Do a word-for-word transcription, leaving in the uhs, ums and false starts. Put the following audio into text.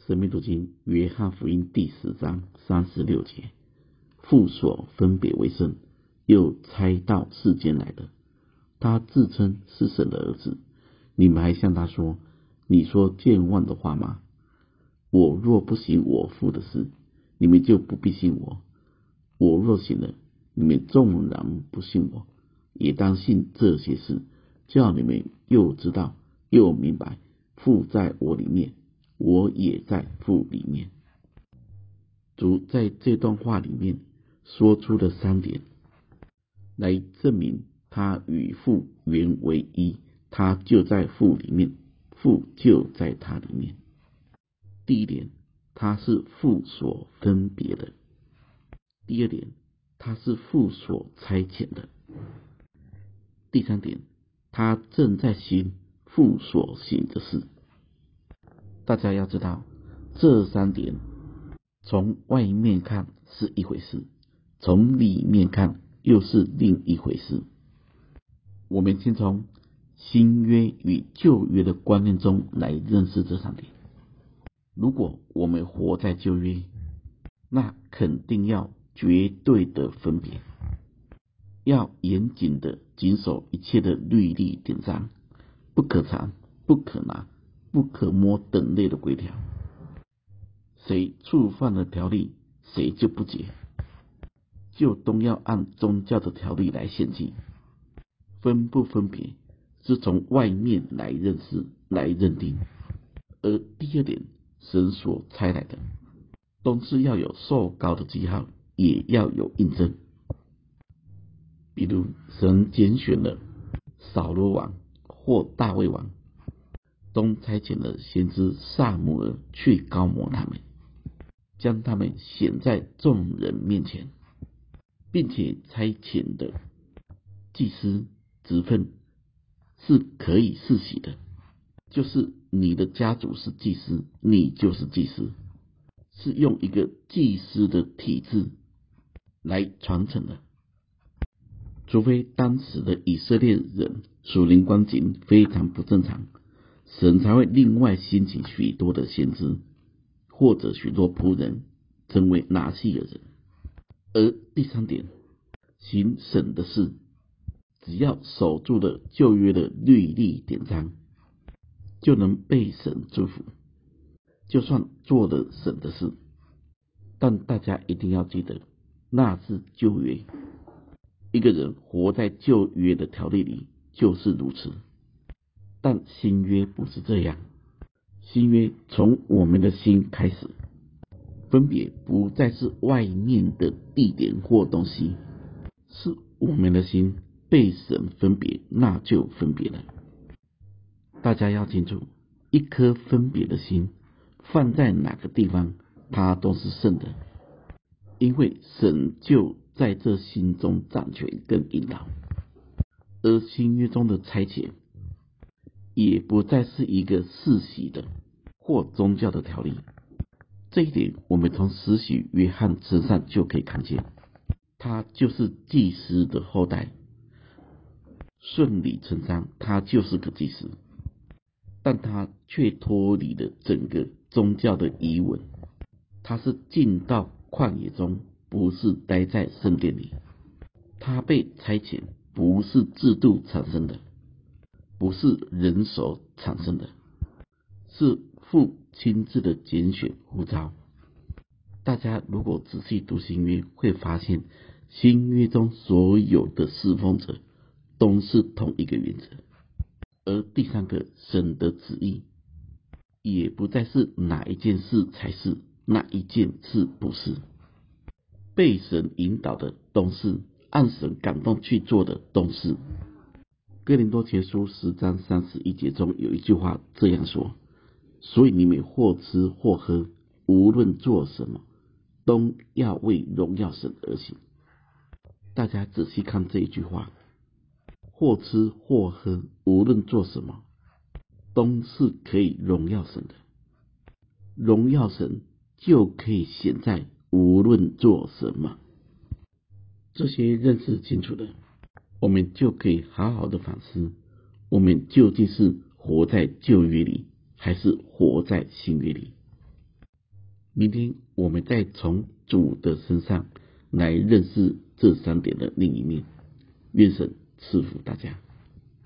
生命读经约翰福音第十章三十六节，父所分别为圣，又差到世间来的，他自称是神的儿子。你们还向他说，你说健忘的话吗？我若不行我父的事，你们就不必信我；我若行了，你们纵然不信我，也当信这些事，叫你们又知道又明白，父在我里面，我也在父里面。主在这段话里面说出了三点，来证明他与父原为一，他就在父里面，父就在他里面。第一点，他是父所分别的；第二点，他是父所差遣的；第三点，他正在行父所行的事。大家要知道，这三点从外面看是一回事，从里面看又是另一回事。我们先从新约与旧约的观念中来认识这三点。如果我们活在旧约，那肯定要绝对的分别，要严谨的谨守一切的律例典章，不可藏、不可拿、不可摸等类的规条。谁触犯了条例，谁就不洁，就都要按宗教的条例来献祭。分不分别是从外面来认识、来认定。而第二点，神所差来的，都是要有受膏的记号，也要有印证。比如神拣选了扫罗王或大卫王，都差遣了先知撒母耳去膏抹他们，将他们显在众人面前，并且差遣的祭司职分是可以世袭的，就是你的家族是祭司，你就是祭司，是用一个祭司的体制来传承的。除非当时的以色列人属灵光景非常不正常，神才会另外兴起许多的先知，或者许多仆人成为拿细耳人。而第三点，行神的事，只要守住了旧约的律例典章，就能被神祝福，就算做了神的事。但大家一定要记得，那是旧约，一个人活在旧约的条例里就是如此。但新约不是这样，新约从我们的心开始，分别不再是外面的地点或东西，是我们的心被神分别，那就分别了。大家要清楚，一颗分别的心放在哪个地方，它都是圣的，因为神就在这心中掌权跟引导。而新约中的差遣也不再是一个世袭的或宗教的条例，这一点我们从使徒约翰身上就可以看见，他就是祭司的后代，顺理成章，他就是个祭司，但他却脱离了整个宗教的遗文，他是进到旷野中，不是待在圣殿里。他被差遣不是制度产生的，不是人手产生的，是父亲自的拣选呼召。大家如果仔细读新约，会发现新约中所有的侍奉者都是同一个原则。而第三个，神的旨意也不再是哪一件事才是，哪一件事不是。被神引导的都是，按神感动去做的都是。哥林多前书十章三十一节中有一句话这样说，所以你们或吃或喝，无论做什么，都要为荣耀神而行。大家仔细看这一句话，或吃或喝，无论做什么，都是可以荣耀神的。荣耀神就可以显在无论做什么。这些认识清楚的，我们就可以好好的反思，我们究竟是活在旧约里，还是活在新约里。 明天我们再从主的身上来认识这三点的另一面。愿神赐福大家。